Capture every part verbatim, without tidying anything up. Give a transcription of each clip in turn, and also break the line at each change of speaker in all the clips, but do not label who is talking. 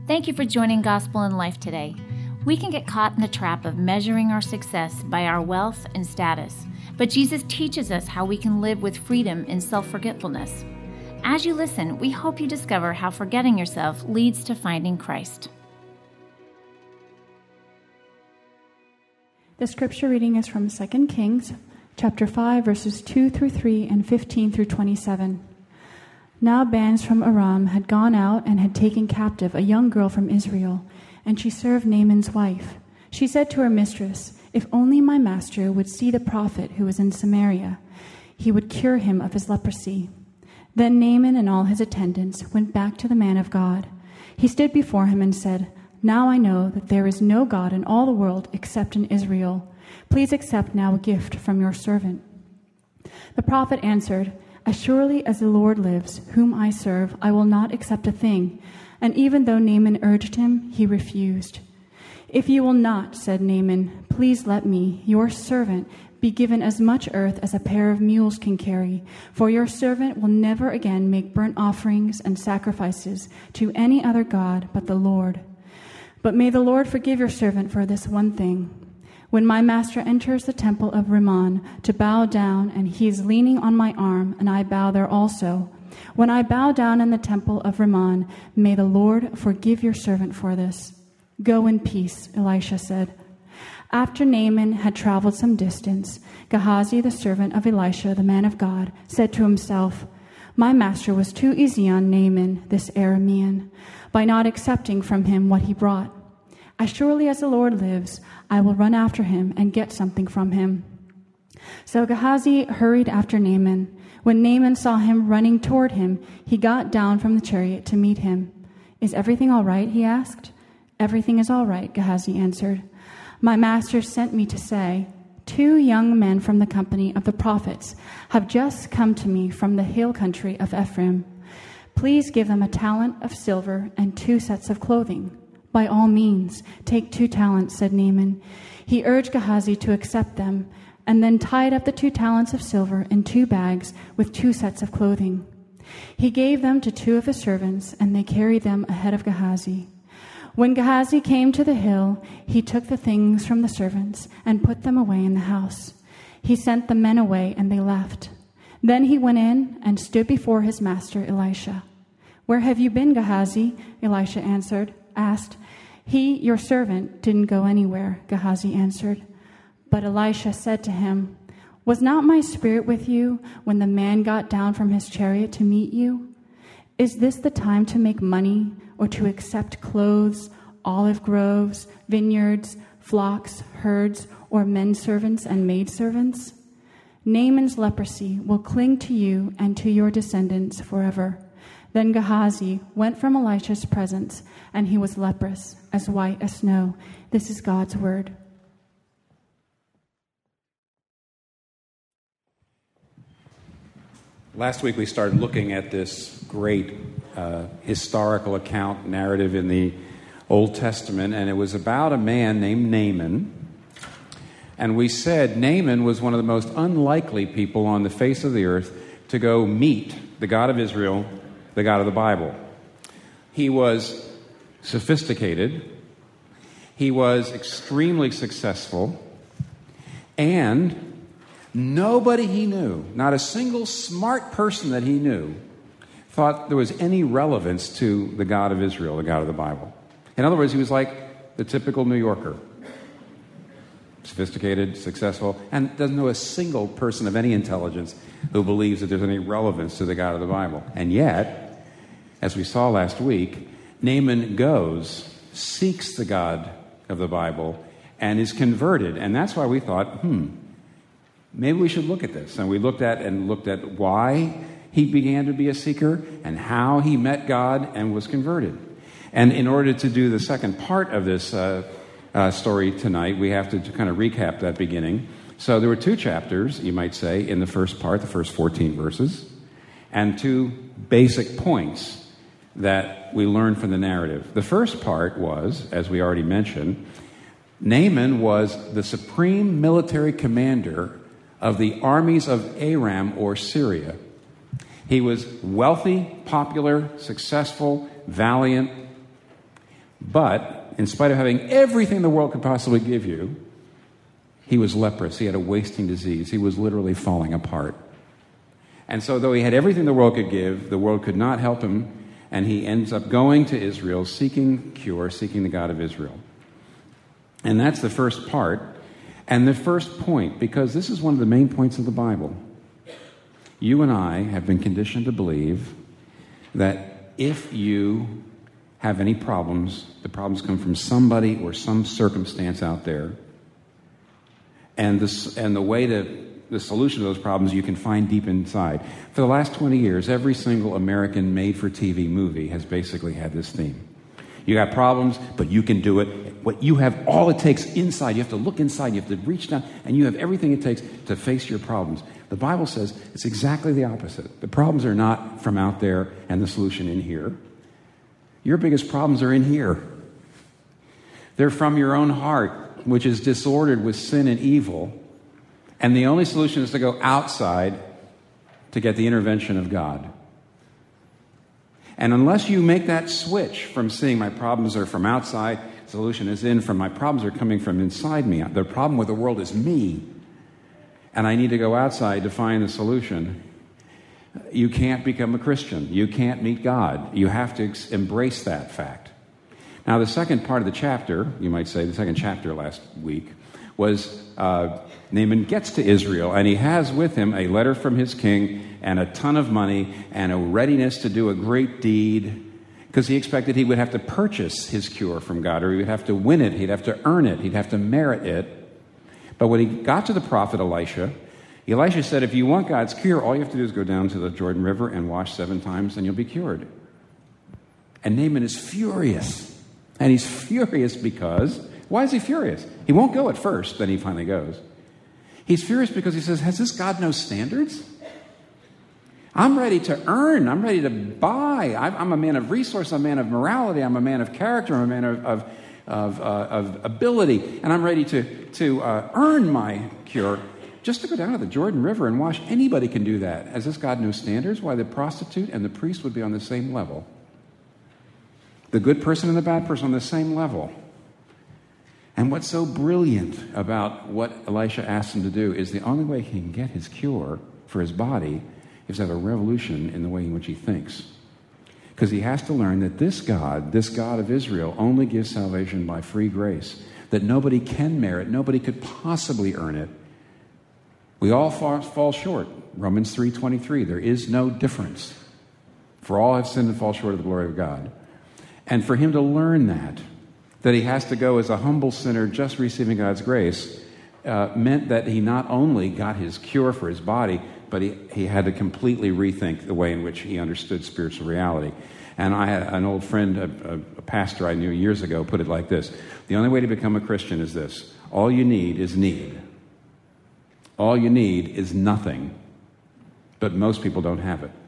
Thank you for joining Gospel in Life today. We can get caught in the trap of measuring our success by our wealth and status, but Jesus teaches us how we can live with freedom and self-forgetfulness. As you listen, we hope you discover how forgetting yourself leads to finding Christ.
The scripture reading is from Second Kings, chapter five, verses two through three and fifteen through twenty-seven. Now bands from Aram had gone out and had taken captive a young girl from Israel, and she served Naaman's wife. She said to her mistress, "If only my master would see the prophet who is in Samaria, he would cure him of his leprosy." Then Naaman and all his attendants went back to the man of God. He stood before him and said, "Now I know that there is no God in all the world except in Israel. Please accept now a gift from your servant." The prophet answered, "As surely as the Lord lives, whom I serve, I will not accept a thing." And even though Naaman urged him, he refused. "If you will not," said Naaman, "please let me, your servant, be given as much earth as a pair of mules can carry, for your servant will never again make burnt offerings and sacrifices to any other god but the Lord. But may the Lord forgive your servant for this one thing. When my master enters the temple of Rimmon to bow down, and he is leaning on my arm, and I bow there also, when I bow down in the temple of Rimmon, may the Lord forgive your servant for this." "Go in peace," Elisha said. After Naaman had traveled some distance, Gehazi, the servant of Elisha, the man of God, said to himself, "My master was too easy on Naaman, this Aramean, by not accepting from him what he brought. As surely as the Lord lives, I will run after him and get something from him." So Gehazi hurried after Naaman. When Naaman saw him running toward him, he got down from the chariot to meet him. "Is everything all right?" he asked. "Everything is all right," Gehazi answered. "My master sent me to say, two young men from the company of the prophets have just come to me from the hill country of Ephraim. Please give them a talent of silver and two sets of clothing." "By all means, take two talents," said Naaman. He urged Gehazi to accept them, and then tied up the two talents of silver in two bags with two sets of clothing. He gave them to two of his servants, and they carried them ahead of Gehazi. When Gehazi came to the hill, he took the things from the servants and put them away in the house. He sent the men away, and they left. Then he went in and stood before his master Elisha. "Where have you been, Gehazi?" Elisha answered, asked. "He, your servant, didn't go anywhere," Gehazi answered. But Elisha said to him, "Was not my spirit with you when the man got down from his chariot to meet you? Is this the time to make money or to accept clothes, olive groves, vineyards, flocks, herds, or men servants and maid servants? Naaman's leprosy will cling to you and to your descendants forever." Then Gehazi went from Elisha's presence, and he was leprous, as white as snow. This is God's word.
Last week we started looking at this great uh, historical account narrative in the Old Testament, and it was about a man named Naaman. And we said Naaman was one of the most unlikely people on the face of the earth to go meet the God of Israel, the God of the Bible. He was sophisticated, he was extremely successful, and nobody he knew, not a single smart person that he knew, thought there was any relevance to the God of Israel, the God of the Bible. In other words, he was like the typical New Yorker. Sophisticated, successful, and doesn't know a single person of any intelligence who believes that there's any relevance to the God of the Bible. And yet, as we saw last week, Naaman goes, seeks the God of the Bible, and is converted. And that's why we thought, hmm, maybe we should look at this. And we looked at and looked at why he began to be a seeker and how he met God and was converted. And in order to do the second part of this uh, uh, story tonight, we have to, to kind of recap that beginning. So there were two chapters, you might say, in the first part, the first fourteen verses, and two basic points that we learned from the narrative. The first part was, as we already mentioned, Naaman was the supreme military commander of the armies of Aram or Syria. He was wealthy, popular, successful, valiant. But in spite of having everything the world could possibly give you, he was leprous. He had a wasting disease. He was literally falling apart. And so though he had everything the world could give, the world could not help him, and he ends up going to Israel, seeking cure, seeking the God of Israel. And that's the first part. And the first point, because this is one of the main points of the Bible. You and I have been conditioned to believe that if you have any problems, the problems come from somebody or some circumstance out there. And this, and the way to, the solution to those problems you can find deep inside. For the last twenty years, every single American made-for-T V movie has basically had this theme. You got problems, but you can do it. What you have, all it takes inside. You have to look inside. You have to reach down, and you have everything it takes to face your problems. The Bible says it's exactly the opposite. The problems are not from out there and the solution in here. Your biggest problems are in here. They're from your own heart, which is disordered with sin and evil. And the only solution is to go outside to get the intervention of God. And unless you make that switch from seeing my problems are from outside, the solution is in, from my problems are coming from inside me. The problem with the world is me. And I need to go outside to find the solution. You can't become a Christian. You can't meet God. You have to ex- embrace that fact. Now, the second part of the chapter, you might say, the second chapter last week, was uh, Naaman gets to Israel, and he has with him a letter from his king and a ton of money and a readiness to do a great deed, because he expected he would have to purchase his cure from God, or he would have to win it, he'd have to earn it, he'd have to merit it. But when he got to the prophet Elisha, Elisha said, if you want God's cure, all you have to do is go down to the Jordan River and wash seven times, and you'll be cured. And Naaman is furious. And he's furious because, why is he furious? He won't go at first, then he finally goes. He's furious because he says, has this God no standards? I'm ready to earn. I'm ready to buy. I'm a man of resource. I'm a man of morality. I'm a man of character. I'm a man of, of, of, uh, of ability. And I'm ready to, to uh, earn my cure. Just to go down to the Jordan River and wash, anybody can do that. Has this God no standards? Why, the prostitute and the priest would be on the same level. The good person and the bad person on the same level. And what's so brilliant about what Elisha asked him to do is the only way he can get his cure for his body is to have a revolution in the way in which he thinks. Because he has to learn that this God, this God of Israel, only gives salvation by free grace. That nobody can merit, nobody could possibly earn it. We all fall, fall short. Romans three twenty-three, there is no difference. For all have sinned and fall short of the glory of God. And for him to learn that, that he has to go as a humble sinner just receiving God's grace, uh, meant that he not only got his cure for his body, but he, he had to completely rethink the way in which he understood spiritual reality. And I had an old friend, a, a, a pastor I knew years ago, put it like this. The only way to become a Christian is this. All you need is need. All you need is nothing. But most people don't have it.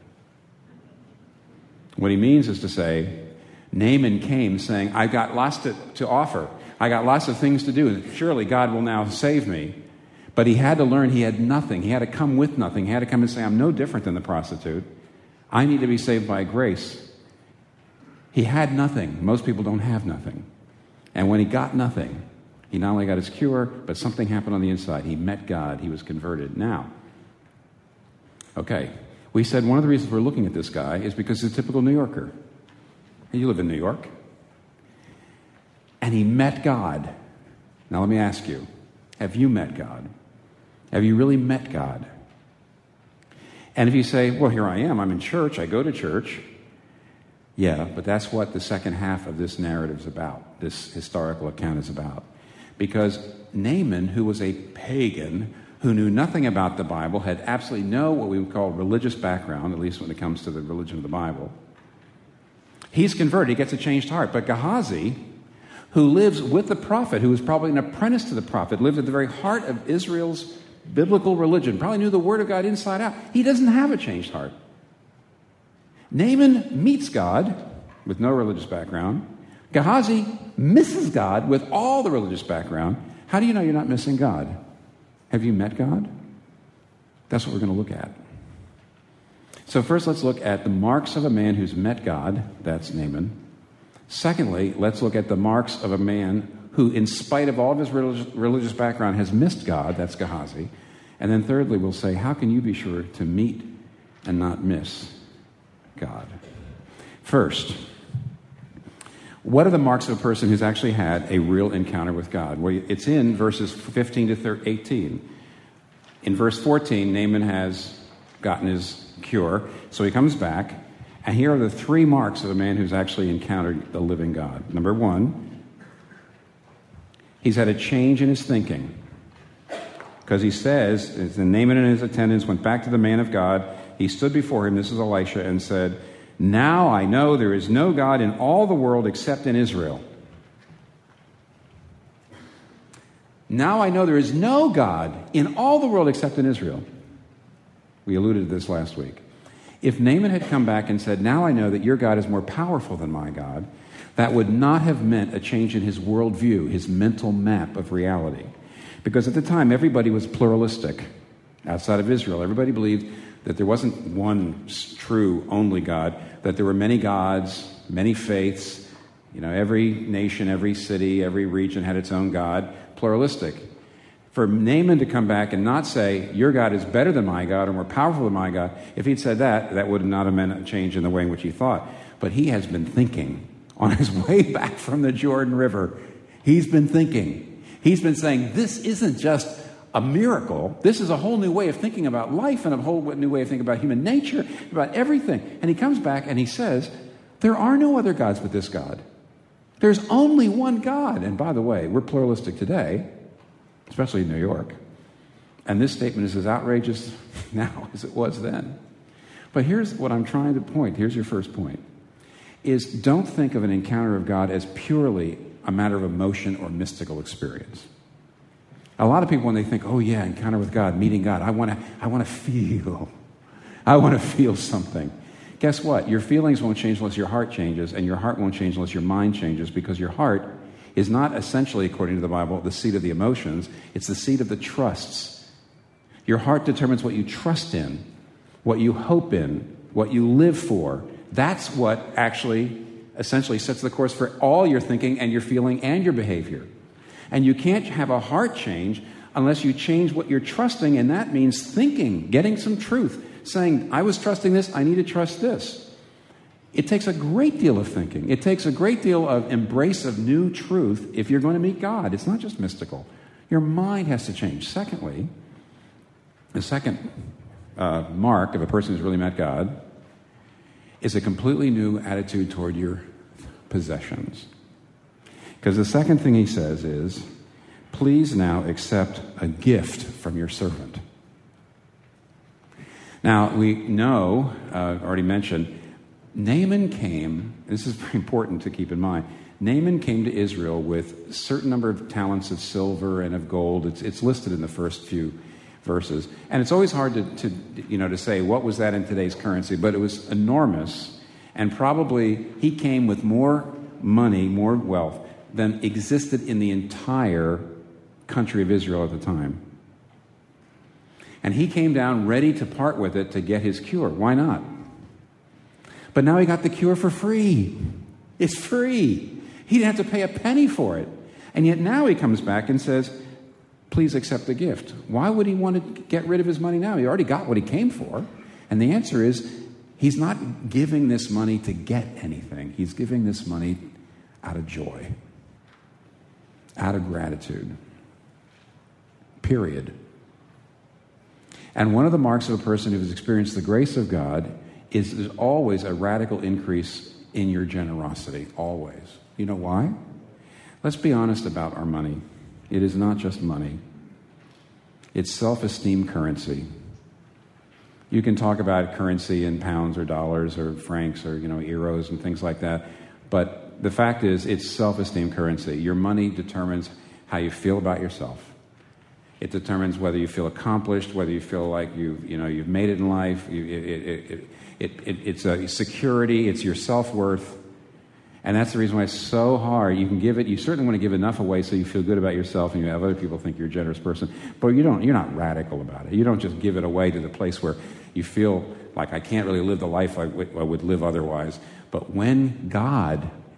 What he means is to say, Naaman came saying, I've got lots to, to offer. I got lots of things to do. Surely God will now save me. But he had to learn he had nothing. He had to come with nothing. He had to come and say, I'm no different than the prostitute. I need to be saved by grace. He had nothing. Most people don't have nothing. And when he got nothing, he not only got his cure, but something happened on the inside. He met God. He was converted. Now, okay, we said one of the reasons we're looking at this guy is because he's a typical New Yorker. You live in New York. And he met God. Now let me ask you, have you met God? Have you really met God? And if you say, well, here I am, I'm in church, I go to church. Yeah, but that's what the second half of this narrative is about, this historical account is about. Because Naaman, who was a pagan, who knew nothing about the Bible, had absolutely no what we would call religious background, at least when it comes to the religion of the Bible, he's converted. He gets a changed heart. But Gehazi, who lives with the prophet, who was probably an apprentice to the prophet, lived at the very heart of Israel's biblical religion, probably knew the Word of God inside out. He doesn't have a changed heart. Naaman meets God with no religious background. Gehazi misses God with all the religious background. How do you know you're not missing God? Have you met God? That's what we're going to look at. So first, let's look at the marks of a man who's met God. That's Naaman. Secondly, let's look at the marks of a man who, in spite of all of his religious, religious background, has missed God. That's Gehazi. And then thirdly, we'll say, how can you be sure to meet and not miss God? First, what are the marks of a person who's actually had a real encounter with God? Well, it's in verses fifteen to eighteen. In verse fourteen, Naaman has gotten his cure, so he comes back. And here are the three marks of a man who's actually encountered the living God. Number one, he's had a change in his thinking. Because he says, as Naaman and his attendants went back to the man of God, he stood before him, this is Elisha, and said, now I know there is no God in all the world except in Israel. Now I know there is no God in all the world except in Israel. We alluded to this last week. If Naaman had come back and said, now I know that your God is more powerful than my God, that would not have meant a change in his worldview, his mental map of reality. Because at the time, everybody was pluralistic outside of Israel. Everybody believed that there wasn't one true, only God, that there were many gods, many faiths. You know, every nation, every city, every region had its own God, pluralistic. For Naaman to come back and not say, your God is better than my God or more powerful than my God, if he'd said that, that would not have meant a change in the way in which he thought. But he has been thinking on his way back from the Jordan River. He's been thinking. He's been saying, this isn't just a miracle. This is a whole new way of thinking about life and a whole new way of thinking about human nature, about everything. And he comes back and he says, there are no other gods but this God. There's only one God. And by the way, we're pluralistic today, especially in New York. And this statement is as outrageous now as it was then. But here's what I'm trying to point. Here's your first point. Is don't think of an encounter of God as purely a matter of emotion or mystical experience. A lot of people, when they think, oh yeah, encounter with God, meeting God, I want to I want to feel. I want to feel something. Guess what? Your feelings won't change unless your heart changes, and your heart won't change unless your mind changes, because your heart is not essentially, according to the Bible, the seat of the emotions. It's the seat of the trusts. Your heart determines what you trust in, what you hope in, what you live for. That's what actually essentially sets the course for all your thinking and your feeling and your behavior. And you can't have a heart change unless you change what you're trusting, and that means thinking, getting some truth, saying, I was trusting this, I need to trust this. It takes a great deal of thinking. It takes a great deal of embrace of new truth if you're going to meet God. It's not just mystical. Your mind has to change. Secondly, the second uh, mark of a person who's really met God is a completely new attitude toward your possessions. Because the second thing he says is, please now accept a gift from your servant. Now, we know, uh, already mentioned, Naaman came, this is very important to keep in mind, Naaman came to Israel with a certain number of talents of silver and of gold. It's, it's listed in the first few verses. And it's always hard to, to, you know, to say what was that in today's currency, but it was enormous. And probably he came with more money, more wealth than existed in the entire country of Israel at the time. And he came down ready to part with it to get his cure. Why not? But now he got the cure for free. It's free. He didn't have to pay a penny for it. And yet now he comes back and says, please accept the gift. Why would he want to get rid of his money now? He already got what he came for. And the answer is, he's not giving this money to get anything. He's giving this money out of joy, out of gratitude. Period. And one of the marks of a person who has experienced the grace of God is there's always a radical increase in your generosity. Always. You know why? Let's be honest about our money. It is not just money. It's self-esteem currency. You can talk about currency in pounds or dollars or francs or, you know, euros and things like that. But the fact is, it's self-esteem currency. Your money determines how you feel about yourself. It determines whether you feel accomplished, whether you feel like you've, you know, you've made it in life. You, it, it, it, it, it, it's a security. It's your self-worth. And that's the reason why it's so hard. You can give it. You certainly want to give enough away so you feel good about yourself and you have other people think you're a generous person. But you don't. You're not radical about it. You don't just give it away to the place where you feel like I can't really live the life I, w- I would live otherwise. But when God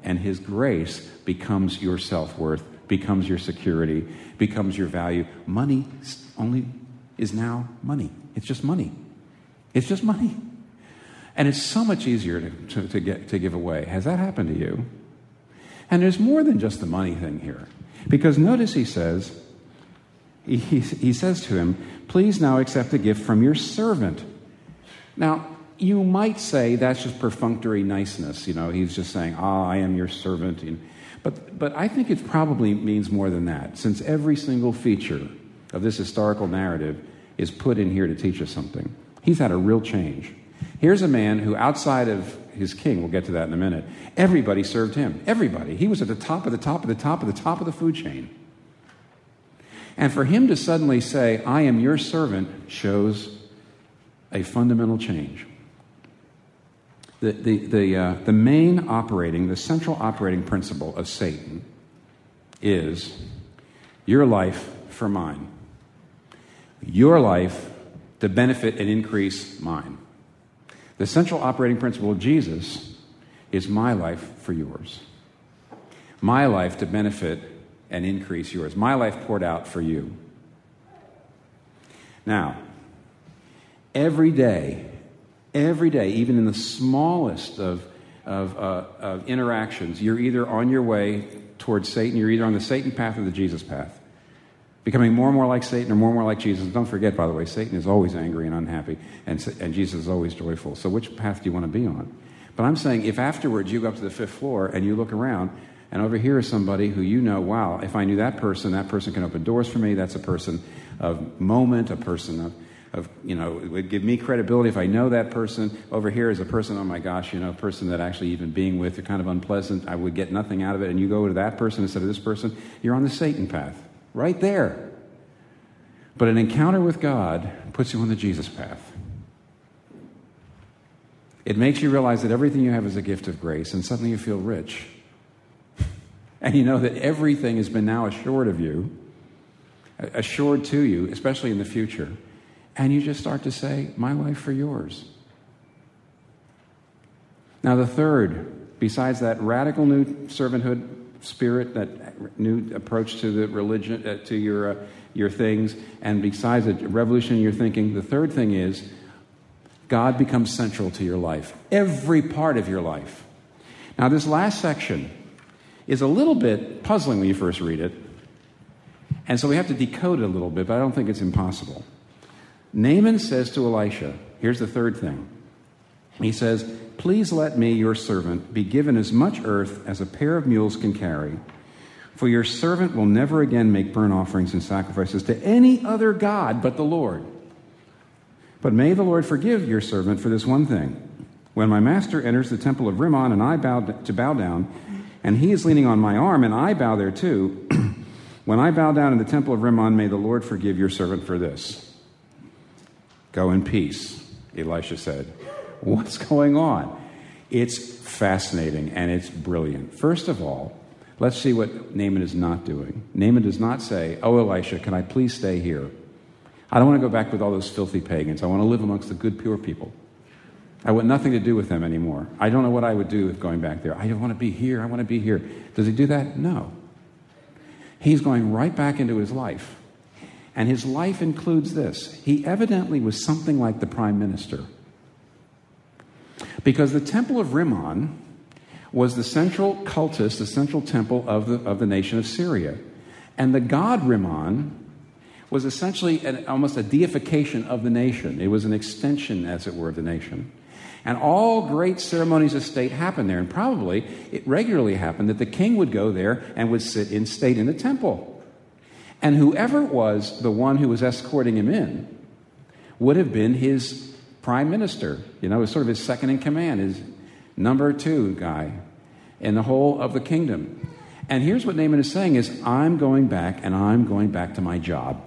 and his grace becomes your self-worth, becomes your security, becomes your value. Money only is now money. It's just money. It's just money. And it's so much easier to, to, to get to give away. Has that happened to you? And there's more than just the money thing here. Because notice he says, he, he, he says to him, please now accept a gift from your servant. Now, you might say that's just perfunctory niceness. You know, he's just saying, ah, I am your servant. But, but I think it probably means more than that, since every single feature of this historical narrative is put in here to teach us something. He's had a real change. Here's a man who, outside of his king, we'll get to that in a minute, everybody served him. Everybody. He was at the top of the top of the top of the top of the food chain. And for him to suddenly say, I am your servant, shows a fundamental change. The, the, the, uh, the main operating, the central operating principle of Satan is your life for mine. Your life to benefit and increase mine. The central operating principle of Jesus is my life for yours. My life to benefit and increase yours. My life poured out for you. Now, every day, every day, even in the smallest of, of, uh, of interactions, you're either on your way towards Satan, you're either on the Satan path or the Jesus path. Becoming more and more like Satan or more and more like Jesus. Don't forget, by the way, Satan is always angry and unhappy, and, and Jesus is always joyful. So which path do you want to be on? But I'm saying if afterwards you go up to the fifth floor and you look around, and over here is somebody who you know, wow, if I knew that person, that person can open doors for me. That's a person of moment, a person of, of you know, it would give me credibility if I know that person. Over here is a person, oh my gosh, you know, a person that actually even being with, you're kind of unpleasant. I would get nothing out of it. And you go to that person instead of this person, you're on the Satan path. Right there. But an encounter with God puts you on the Jesus path. It makes you realize that everything you have is a gift of grace, and suddenly you feel rich. And you know that everything has been now assured of you, assured to you, especially in the future. And you just start to say, my life for yours. Now the third, besides that radical new servanthood spirit, that new approach to the religion, uh, to your uh, your things, and besides a revolution in your thinking, the third thing is God becomes central to your life, every part of your life. Now, this last section is a little bit puzzling when you first read it, and so we have to decode it a little bit, but I don't think it's impossible. Naaman says to Elisha, here's the third thing. He says, please let me, your servant, be given as much earth as a pair of mules can carry, for your servant will never again make burnt offerings and sacrifices to any other god but the Lord. But may the Lord forgive your servant for this one thing. When my master enters the temple of Rimmon and I bow to bow down, and he is leaning on my arm and I bow there too, when I bow down in the temple of Rimmon, may the Lord forgive your servant for this. Go in peace, Elisha said. What's going on? It's fascinating and it's brilliant. First of all, let's see what Naaman is not doing. Naaman does not say, oh, Elisha, can I please stay here? I don't want to go back with all those filthy pagans. I want to live amongst the good, pure people. I want nothing to do with them anymore. I don't know what I would do with going back there. I don't want to be here. I want to be here. Does he do that? No. He's going right back into his life. And his life includes this. He evidently was something like the prime minister. Because the temple of Rimmon was the central cultus, the central temple of the, of the nation of Syria. And the god Rimmon was essentially an, almost a deification of the nation. It was an extension, as it were, of the nation. And all great ceremonies of state happened there. And probably it regularly happened that the king would go there and would sit in state in the temple. And whoever was the one who was escorting him in would have been his prime minister. You know, it was sort of his second in command, his number two guy in the whole of the kingdom. And here's what Naaman is saying is, I'm going back and I'm going back to my job.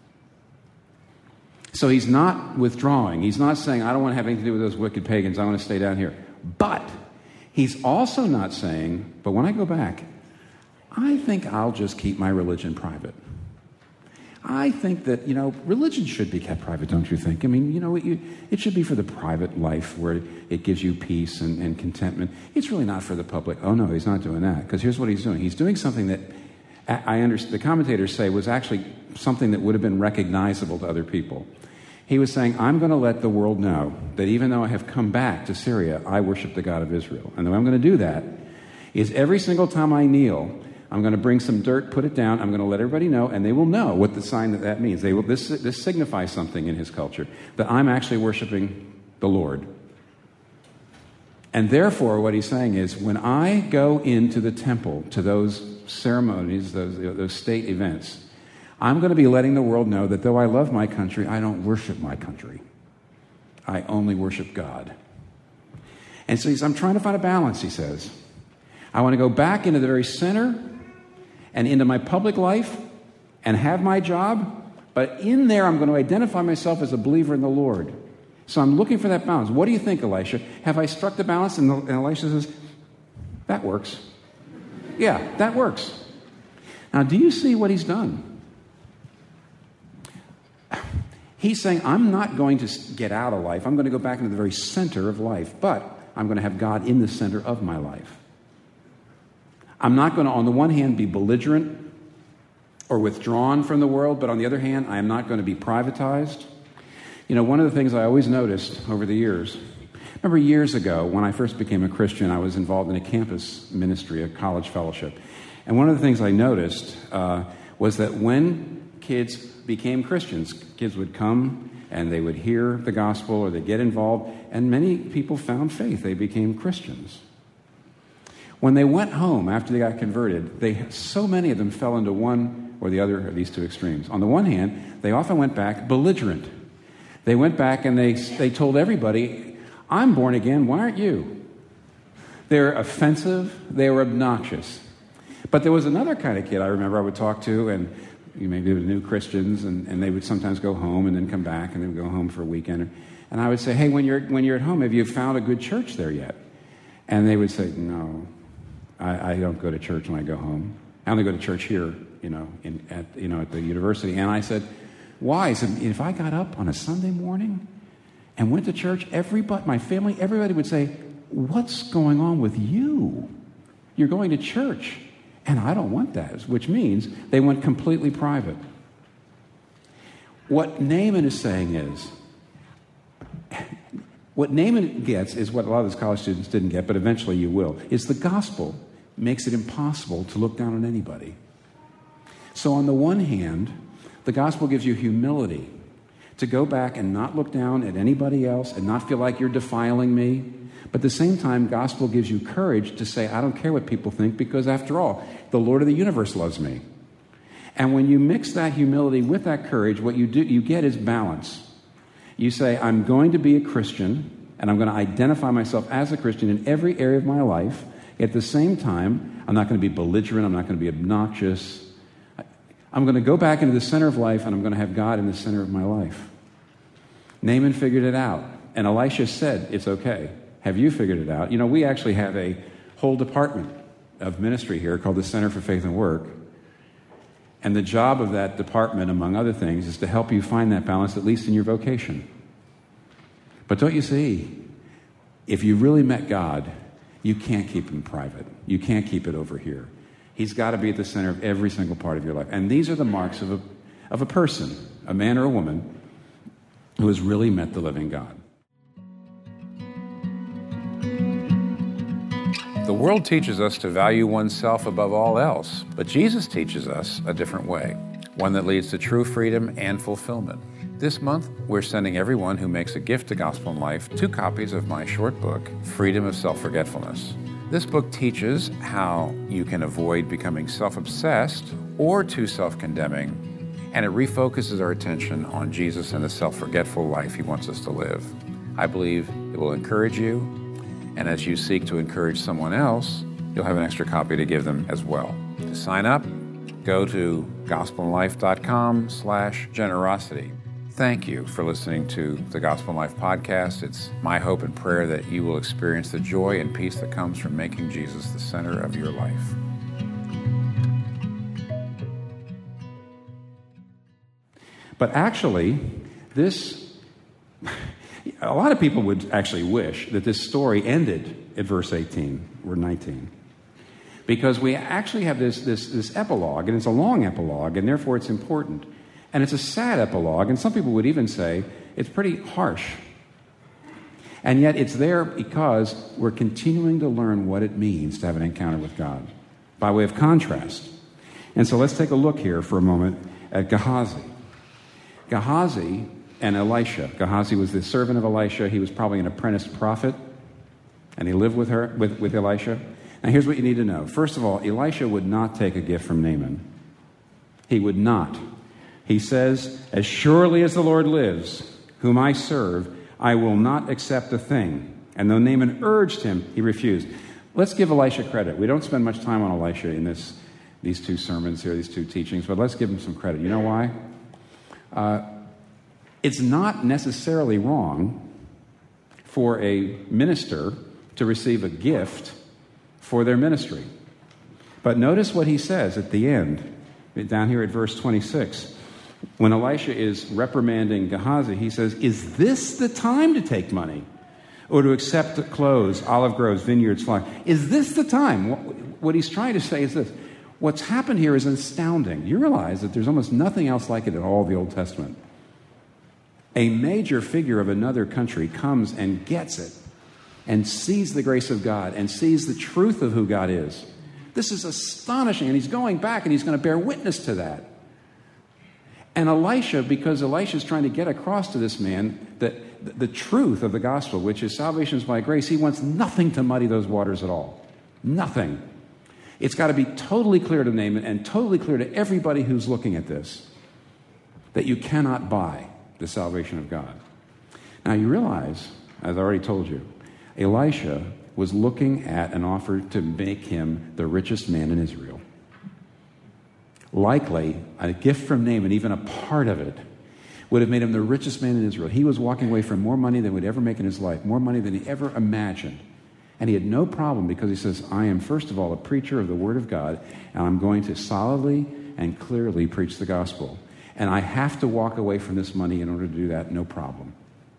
So he's not withdrawing. He's not saying, I don't want to have anything to do with those wicked pagans. I want to stay down here. But he's also not saying, but when I go back, I think I'll just keep my religion private. I think that, you know, religion should be kept private, don't you think? I mean, you know, it, it should be for the private life where it gives you peace and, and contentment. It's really not for the public. Oh, no, he's not doing that. Because here's what he's doing. He's doing something that I understand, the commentators say was actually something that would have been recognizable to other people. He was saying, I'm going to let the world know that even though I have come back to Syria, I worship the God of Israel. And the way I'm going to do that is every single time I kneel, I'm going to bring some dirt, put it down. I'm going to let everybody know, and they will know what the sign that that means. They will. This, this signifies something in his culture, that I'm actually worshiping the Lord. And therefore, what he's saying is, when I go into the temple to those ceremonies, those, those state events, I'm going to be letting the world know that though I love my country, I don't worship my country. I only worship God. And so he's, I'm trying to find a balance, he says. I want to go back into the very center and into my public life and have my job, but in there I'm going to identify myself as a believer in the Lord. So I'm looking for that balance. What do you think, Elisha? Have I struck the balance? And, and Elisha says, that works. Yeah, that works. Now, do you see what he's done? He's saying, I'm not going to get out of life. I'm going to go back into the very center of life, but I'm going to have God in the center of my life. I'm not going to, on the one hand, be belligerent or withdrawn from the world, but on the other hand, I am not going to be privatized. You know, one of the things I always noticed over the years, remember years ago when I first became a Christian, I was involved in a campus ministry, a college fellowship. And one of the things I noticed uh, was that when kids became Christians, kids would come and they would hear the gospel or they'd get involved, and many people found faith. They became Christians. When they went home after they got converted, they so many of them fell into one or the other of these two extremes. On the one hand, they often went back belligerent. They went back and they they told everybody, I'm born again, why aren't you? They're offensive, they were obnoxious. But there was another kind of kid I remember I would talk to, and you maybe with new Christians, and, and they would sometimes go home and then come back, and they would go home for a weekend. And I would say, hey, when you're when you're at home, have you found a good church there yet? And they would say, no. I, I don't go to church when I go home. I only go to church here, you know, in, at you know at the university. And I said, why? I said, if I got up on a Sunday morning and went to church, everybody, my family, everybody would say, what's going on with you? You're going to church. And I don't want that, which means they went completely private. What Naaman is saying is, what Naaman gets is what a lot of those college students didn't get, but eventually you will, is the gospel makes it impossible to look down on anybody. So on the one hand, the gospel gives you humility to go back and not look down at anybody else and not feel like you're defiling me. But at the same time, gospel gives you courage to say, I don't care what people think, because after all, the Lord of the universe loves me. And when you mix that humility with that courage, what you do, you get is balance. You say, I'm going to be a Christian, and I'm going to identify myself as a Christian in every area of my life. At the same time, I'm not going to be belligerent. I'm not going to be obnoxious. I'm going to go back into the center of life, and I'm going to have God in the center of my life. Naaman figured it out, and Elisha said, it's okay. Have you figured it out? You know, we actually have a whole department of ministry here called the Center for Faith and Work. And the job of that department, among other things, is to help you find that balance, at least in your vocation. But don't you see, if you really met God, you can't keep him private. You can't keep it over here. He's got to be at the center of every single part of your life. And these are the marks of a, of a person, a man or a woman, who has really met the living God. The world teaches us to value oneself above all else, but Jesus teaches us a different way, one that leads to true freedom and fulfillment. This month, we're sending everyone who makes a gift to Gospel in Life two copies of my short book, Freedom of Self-Forgetfulness. This book teaches how you can avoid becoming self-obsessed or too self-condemning, and it refocuses our attention on Jesus and the self-forgetful life he wants us to live. I believe it will encourage you, and as you seek to encourage someone else, you'll have an extra copy to give them as well. To sign up, go to gospelinlife.com slash generosity. Thank you for listening to the Gospel in Life podcast. It's my hope and prayer that you will experience the joy and peace that comes from making Jesus the center of your life. But actually, this, a lot of people would actually wish that this story ended at verse eighteen or nineteen. Because we actually have this, this, this epilogue, and it's a long epilogue, and therefore it's important. And it's a sad epilogue, and some people would even say it's pretty harsh. And yet it's there because we're continuing to learn what it means to have an encounter with God, by way of contrast. And so let's take a look here for a moment at Gehazi. Gehazi and Elisha. Gehazi was the servant of Elisha. He was probably an apprentice prophet, and he lived with her, with, with Elisha. Now here's what you need to know. First of all, Elisha would not take a gift from Naaman. He would not. He says, "As surely as the Lord lives, whom I serve, I will not accept a thing." And though Naaman urged him, he refused. Let's give Elisha credit. We don't spend much time on Elisha in this, these two sermons here, these two teachings, but let's give him some credit. You know why? Uh, it's not necessarily wrong for a minister to receive a gift for their ministry. But notice what he says at the end, down here at verse twenty-six. When Elisha is reprimanding Gehazi, he says, "Is this the time to take money or to accept clothes, olive groves, vineyards, flocks? Is this the time?" What, what he's trying to say is this. What's happened here is astounding. You realize that there's almost nothing else like it in all of the Old Testament. A major figure of another country comes and gets it and sees the grace of God and sees the truth of who God is. This is astonishing, and he's going back and he's going to bear witness to that. And Elisha, because Elisha is trying to get across to this man that the truth of the gospel, which is salvation is by grace, he wants nothing to muddy those waters at all. Nothing. It's got to be totally clear to Naaman and totally clear to everybody who's looking at this that you cannot buy the salvation of God. Now you realize, as I already told you, Elisha was looking at an offer to make him the richest man in Israel. Likely, a gift from Naaman, even a part of it, would have made him the richest man in Israel. He was walking away from more money than he would ever make in his life, more money than he ever imagined. And he had no problem because he says, "I am, first of all, a preacher of the Word of God, and I'm going to solidly and clearly preach the gospel. And I have to walk away from this money in order to do that, no problem."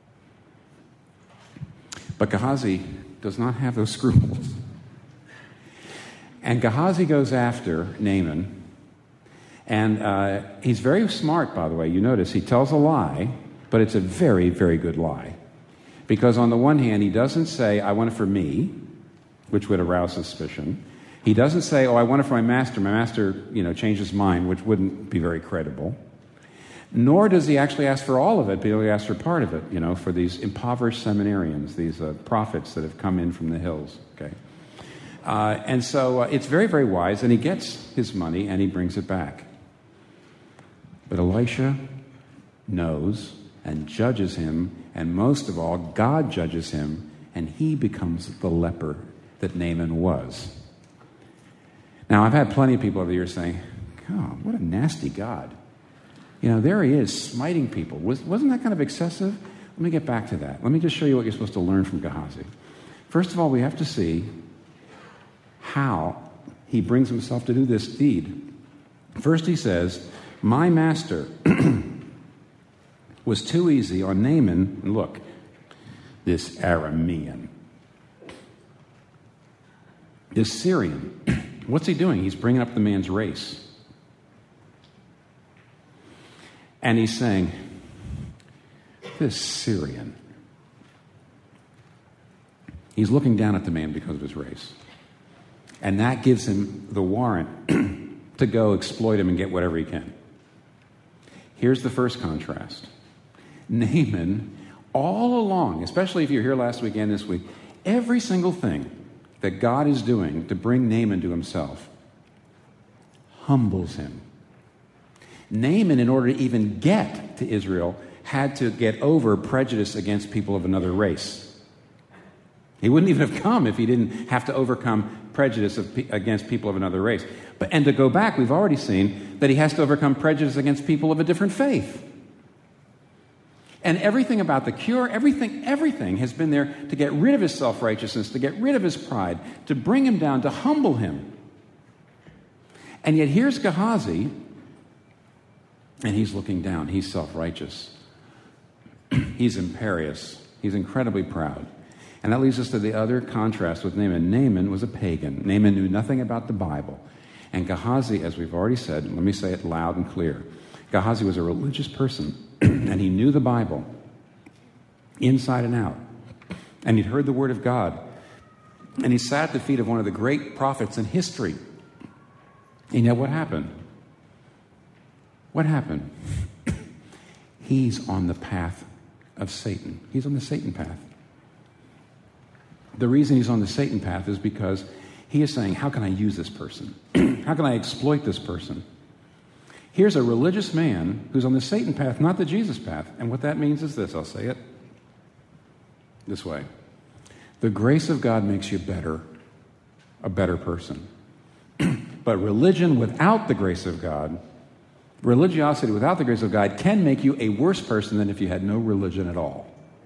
But Gehazi does not have those scruples. And Gehazi goes after Naaman. And uh, he's very smart, by the way. You notice he tells a lie, but it's a very, very good lie. Because on the one hand, he doesn't say, "I want it for me," which would arouse suspicion. He doesn't say, "Oh, I want it for my master. My master, you know, changed his mind," which wouldn't be very credible. Nor does he actually ask for all of it, but he asks for part of it, you know, for these impoverished seminarians, these uh, prophets that have come in from the hills. Okay, uh, and so uh, it's very, very wise, and he gets his money and he brings it back. But Elisha knows and judges him, and most of all, God judges him, and he becomes the leper that Naaman was. Now, I've had plenty of people over the years saying, "God, what a nasty God. You know, there he is, smiting people. Was, wasn't that kind of excessive?" Let me get back to that. Let me just show you what you're supposed to learn from Gehazi. First of all, we have to see how he brings himself to do this deed. First, he says, "My master was too easy on Naaman." And look, this Aramean, this Syrian. What's he doing? He's bringing up the man's race. And he's saying, this Syrian. He's looking down at the man because of his race. And that gives him the warrant to go exploit him and get whatever he can. Here's the first contrast. Naaman, all along, especially if you're here last week and this week, every single thing that God is doing to bring Naaman to himself humbles him. Naaman, in order to even get to Israel, had to get over prejudice against people of another race. He wouldn't even have come if he didn't have to overcome prejudice of, against people of another race. But and to go back, we've already seen that he has to overcome prejudice against people of a different faith. And everything about the cure, everything, everything has been there to get rid of his self-righteousness, to get rid of his pride, to bring him down, to humble him. And yet here's Gehazi, And he's looking down. He's self-righteous. He's imperious. He's incredibly proud. And that leads us to the other contrast with Naaman. Naaman was a pagan. Naaman knew nothing about the Bible. And Gehazi, as we've already said, let me say it loud and clear. Gehazi was a religious person, and he knew the Bible inside and out. And he'd heard the word of God. And he sat at the feet of one of the great prophets in history. And yet what happened? What happened? He's on the path of Satan. He's on the Satan path. The reason he's on the Satan path is because he is saying, how can I use this person? How can I exploit this person? Here's a religious man who's on the Satan path, not the Jesus path. And what that means is this, I'll say it this way. The grace of God makes you better, a better person. But religion without the grace of God, religiosity without the grace of God can make you a worse person than if you had no religion at all.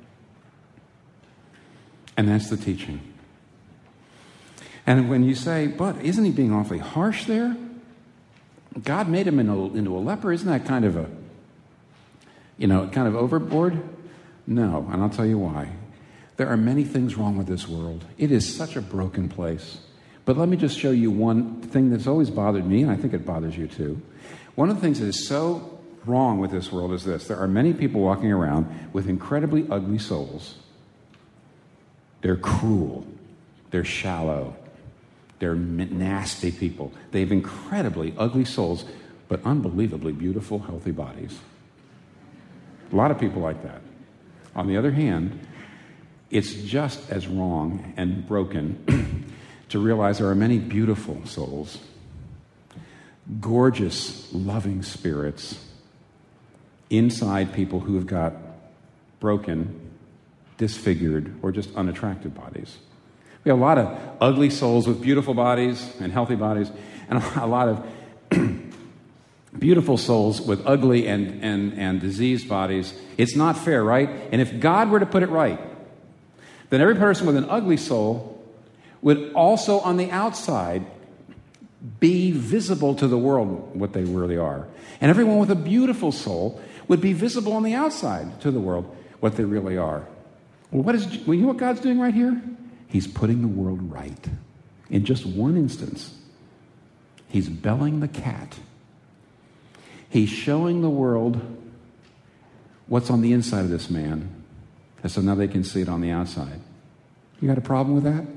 And that's the teaching. And when you say, but isn't he being awfully harsh there? God made him into, into a leper. Isn't that kind of a, you know, kind of overboard? No, and I'll tell you why. There are many things wrong with this world. It is such a broken place. But let me just show you one thing that's always bothered me, and I think it bothers you too. One of the things that is so wrong with this world is this. There are many people walking around with incredibly ugly souls. They're cruel. They're shallow. They're nasty people. They have incredibly ugly souls, but unbelievably beautiful, healthy bodies. A lot of people like that. On the other hand, it's just as wrong and broken to realize there are many beautiful souls, gorgeous, loving spirits inside people who have got broken, disfigured, or just unattractive bodies. We have a lot of ugly souls with beautiful bodies and healthy bodies, and a lot of beautiful souls with ugly and, and, and diseased bodies. It's not fair, right? And if God were to put it right, then every person with an ugly soul would also on the outside be visible to the world what they really are. And everyone with a beautiful soul would be visible on the outside to the world what they really are. Well, what is, well, you know what God's doing right here? He's putting the world right. In just one instance, he's belling the cat. He's showing the world what's on the inside of this man, and so now they can see it on the outside. You got a problem with that?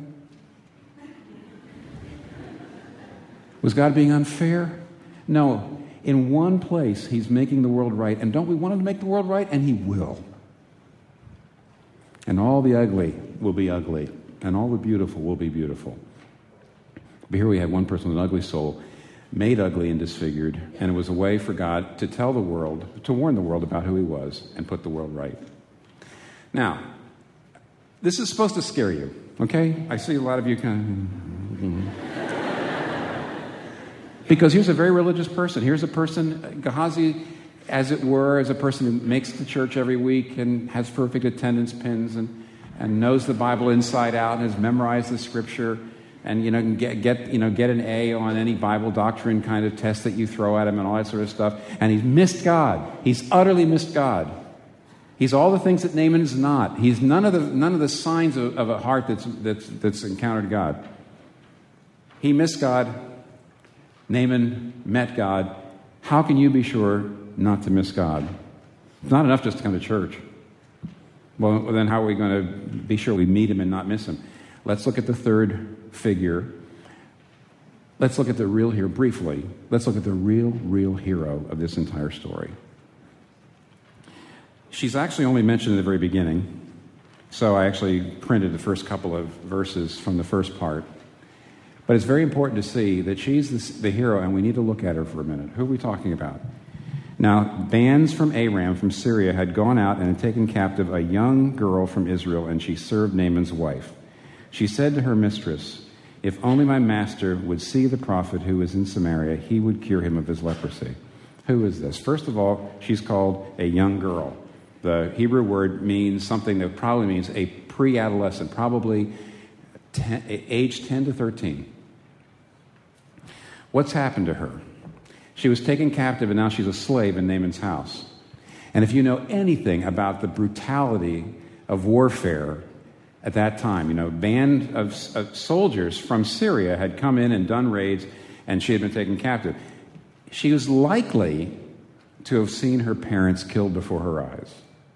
Was God being unfair? No. In one place, he's making the world right. And don't we want him to make the world right? And he will. And all the ugly will be ugly. And all the beautiful will be beautiful. But here we have one person with an ugly soul, made ugly and disfigured. And it was a way for God to tell the world, to warn the world about who he was and put the world right. Now, this is supposed to scare you, okay? I see a lot of you kind of... Because here's a very religious person. Here's a person, Gehazi, as it were, is a person who makes the church every week and has perfect attendance pins and, and knows the Bible inside out and has memorized the scripture and, you know, can get, get, you know, get an A on any Bible doctrine kind of test that you throw at him and all that sort of stuff. And he's missed God. He's utterly missed God. He's all the things that Naaman is not. He's none of the none of the signs of, of a heart that's that's that's encountered God. He missed God. Naaman met God. How can you be sure not to miss God? It's not enough just to come to church. Well, then how are we going to be sure we meet him and not miss him? Let's look at the third figure. Let's look at the real hero briefly. Let's look at the real, real hero of this entire story. She's actually only mentioned in the very beginning, so I actually printed the first couple of verses from the first part. But it's very important to see that she's the, the hero, and we need to look at her for a minute. Who are we talking about? Now, bands from Aram, from Syria, had gone out and had taken captive a young girl from Israel, and she served Naaman's wife. She said to her mistress, "If only my master would see the prophet who is in Samaria, he would cure him of his leprosy." Who is this? First of all, she's called a young girl. The Hebrew word means something that probably means a pre-adolescent, probably ten, age ten to thirteen. What's happened to her? She was taken captive, and now she's a slave in Naaman's house. And if you know anything about the brutality of warfare at that time, you know, a band of, of soldiers from Syria had come in and done raids, and she had been taken captive. She was likely to have seen her parents killed before her eyes.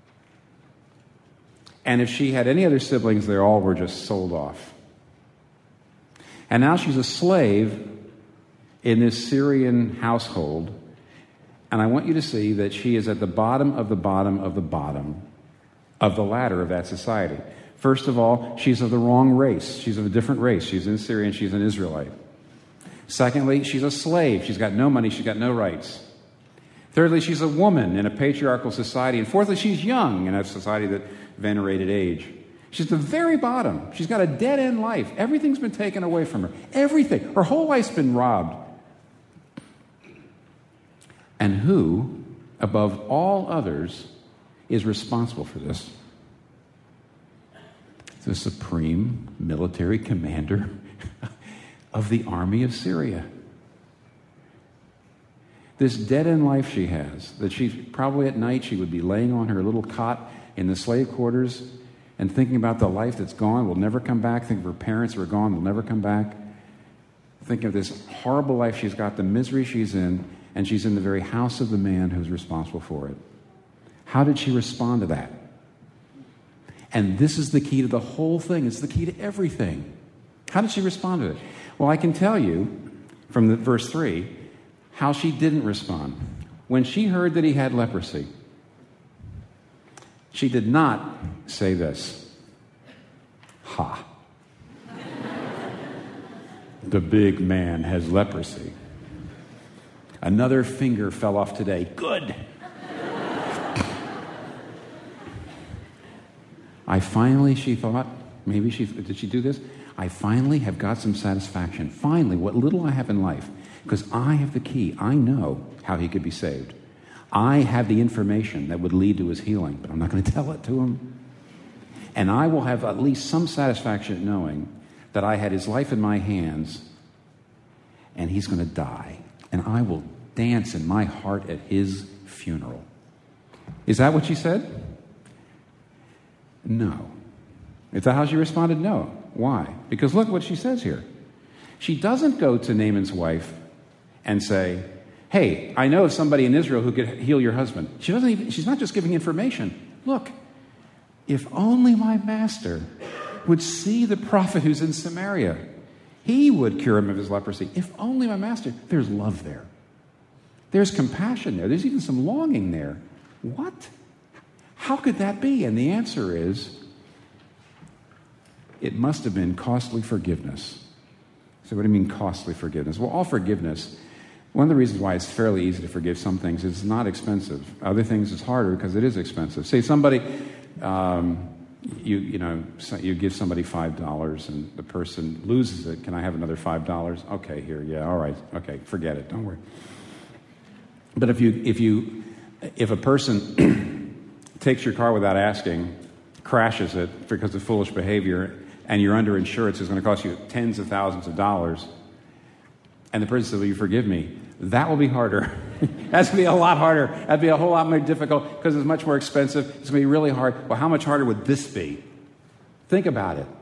And if she had any other siblings, they all were just sold off. And now she's a slave in this Syrian household. And I want you to see that she is at the bottom of the bottom of the bottom of the ladder of that society. First of all, she's of the wrong race. She's of a different race. She's in Syria and she's an Israelite. Secondly, she's a slave. She's got no money. She's got no rights. Thirdly, she's a woman in a patriarchal society. And fourthly, she's young in a society that venerated age. She's at the very bottom. She's got a dead-end life. Everything's been taken away from her. Everything. Her whole life's been robbed. And who, above all others, is responsible for this? The supreme military commander of the army of Syria. This dead-end life she has, that she probably at night she would be laying on her little cot in the slave quarters and thinking about the life that's gone, will never come back, think of her parents who are gone, will never come back. Think of this horrible life she's got, the misery she's in, and she's in the very house of the man who's responsible for it. How did she respond to that? And this is the key to the whole thing. It's the key to everything. How did she respond to it? Well, I can tell you from the verse three how she didn't respond. When she heard that he had leprosy, she did not say this. Ha. The big man has leprosy. Another finger fell off today. Good. I finally, she thought, maybe she, did she do this? I finally have got some satisfaction. Finally, what little I have in life, because I have the key. I know how he could be saved. I have the information that would lead to his healing, but I'm not going to tell it to him. And I will have at least some satisfaction knowing that I had his life in my hands and he's going to die. And I will dance in my heart at his funeral. Is that what she said? No. Is that how she responded? No. Why? Because look what she says here. She doesn't go to Naaman's wife and say, hey, I know of somebody in Israel who could heal your husband. She doesn't even, she's not just giving information. Look, if only my master would see the prophet who's in Samaria, he would cure him of his leprosy. If only my master. There's love there. There's compassion there. There's even some longing there. What? How could that be? And the answer is, it must have been costly forgiveness. So what do you mean costly forgiveness? Well, all forgiveness, one of the reasons why it's fairly easy to forgive some things is it's not expensive. Other things it's harder because it is expensive. Say somebody, um, you you know, you give somebody five dollars and the person loses it. Can I have another five dollars? Okay, here, yeah, all right, okay, forget it, don't worry. But if you if you if a person takes your car without asking, crashes it because of foolish behavior, and you're under insurance, it's going to cost you tens of thousands of dollars, and the person says, will you forgive me? That will be harder. That's going to be a lot harder. That'd be a whole lot more difficult because it's much more expensive. It's going to be really hard. Well, how much harder would this be? Think about it.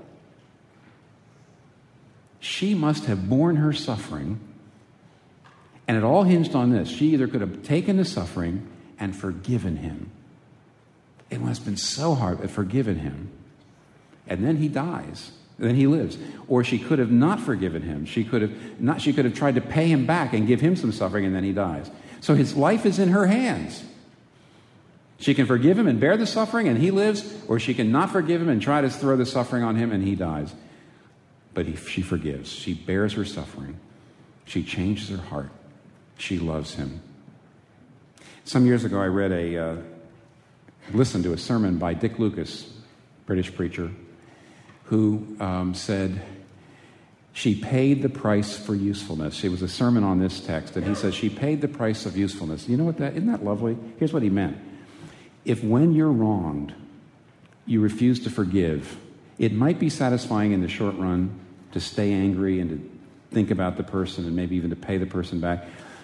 She must have borne her suffering, and it all hinged on this. She either could have taken the suffering and forgiven him. It must have been so hard, but forgiven him. And then he dies. Then he lives. Or she could have not forgiven him. She could have not. She could have tried to pay him back and give him some suffering, and then he dies. So his life is in her hands. She can forgive him and bear the suffering, and he lives, or she can not forgive him and try to throw the suffering on him, and he dies. But he, she forgives. She bears her suffering. She changes her heart. She loves him. Some years ago, I read a, uh, listened to a sermon by Dick Lucas, British preacher, who um, said she paid the price for usefulness. It was a sermon on this text, and he says she paid the price of usefulness. You know what that, isn't that lovely? Here's what he meant. If when you're wronged, you refuse to forgive, it might be satisfying in the short run to stay angry and to think about the person and maybe even to pay the person back.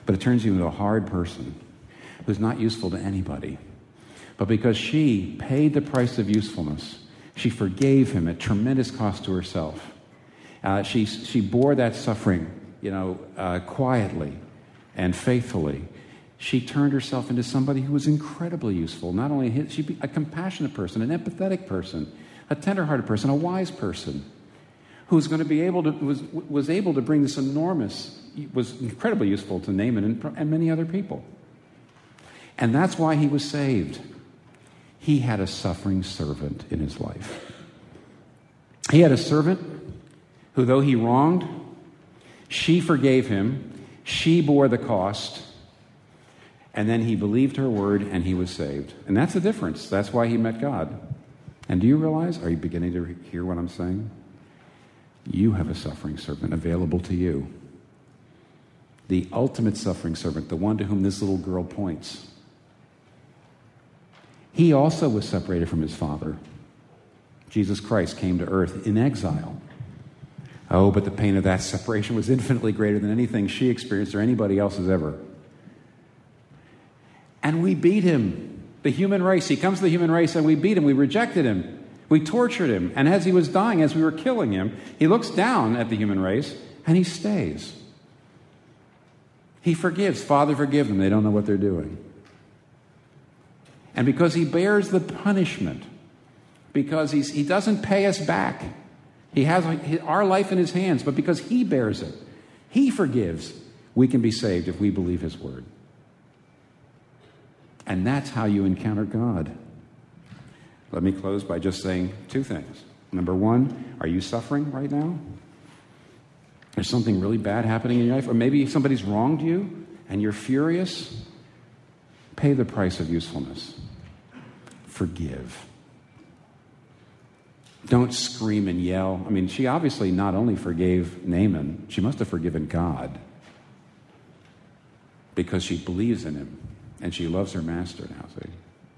But it turns you into a hard person who's not useful to anybody. But because she paid the price of usefulness, she forgave him at tremendous cost to herself. Uh, she, she bore that suffering, you know, uh, quietly and faithfully. She turned herself into somebody who was incredibly useful. Not only his, she'd be a compassionate person, an empathetic person, a tenderhearted person, a wise person, who's going to be able to was was able to bring this enormous, was incredibly useful to Naaman and, and many other people. And that's why he was saved. He had a suffering servant in his life. He had a servant who, though he wronged, she forgave him, she bore the cost, and then he believed her word and he was saved. And that's the difference. That's why he met God. And do you realize, are you beginning to hear what I'm saying? You have a suffering servant available to you. The ultimate suffering servant, the one to whom this little girl points. He also was separated from his Father. Jesus Christ came to earth in exile. Oh, but the pain of that separation was infinitely greater than anything she experienced or anybody else has ever. And we beat him, the human race. He comes to the human race and we beat him. We rejected him. We tortured him. And as he was dying, as we were killing him, he looks down at the human race and he stays. He forgives. Father, forgive them. They don't know what they're doing. And because he bears the punishment, because he's, he doesn't pay us back, he has our life in his hands, but because he bears it, he forgives, we can be saved if we believe his word. And that's how you encounter God. Let me close by just saying two things. Number one, are you suffering right now? There's something really bad happening in your life, or maybe somebody's wronged you and you're furious. Pay the price of usefulness. Forgive. Don't scream and yell. I mean, she obviously not only forgave Naaman, she must have forgiven God because she believes in him and she loves her master now, see?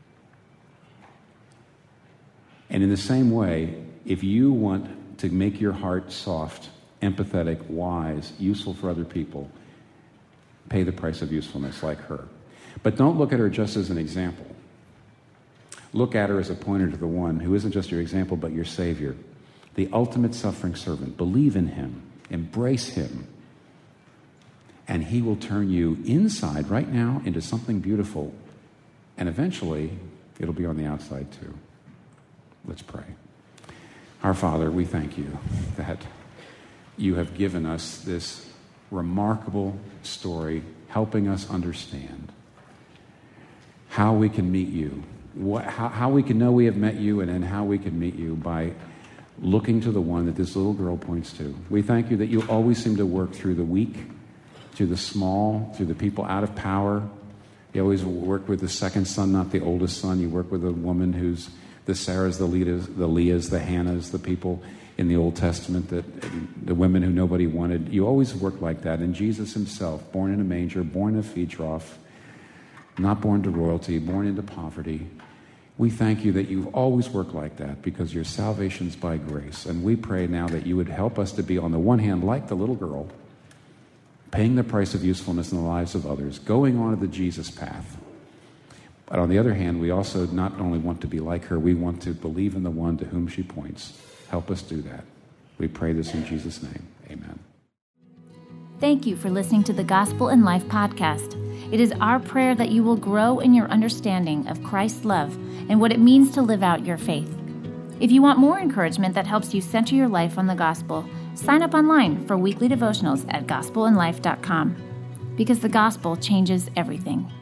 And in the same way, if you want to make your heart soft, empathetic, wise, useful for other people, pay the price of usefulness like her. But don't look at her just as an example. Look at her as a pointer to the one who isn't just your example, but your Savior, the ultimate suffering servant. Believe in him. Embrace him. And he will turn you inside right now into something beautiful. And eventually, it'll be on the outside too. Let's pray. Our Father, we thank you that you have given us this remarkable story, helping us understand how we can meet you, what, how, how we can know we have met you, and then how we can meet you by looking to the one that this little girl points to. We thank you that you always seem to work through the weak, through the small, through the people out of power. You always work with the second son, not the oldest son. You work with a woman who's the Sarahs, the Leahs, the Leahs, the Hannahs, the people in the Old Testament, that the women who nobody wanted. You always work like that. And Jesus himself, born in a manger, born in a feed trough, not born to royalty, born into poverty. We thank you that you've always worked like that because your salvation's by grace. And we pray now that you would help us to be, on the one hand, like the little girl, paying the price of usefulness in the lives of others, going on to the Jesus path. But on the other hand, we also not only want to be like her, we want to believe in the one to whom she points. Help us do that. We pray this in Jesus' name. Amen.
Thank you for listening to the Gospel in Life podcast. It is our prayer that you will grow in your understanding of Christ's love and what it means to live out your faith. If you want more encouragement that helps you center your life on the gospel, sign up online for weekly devotionals at gospel in life dot com, because the gospel changes everything.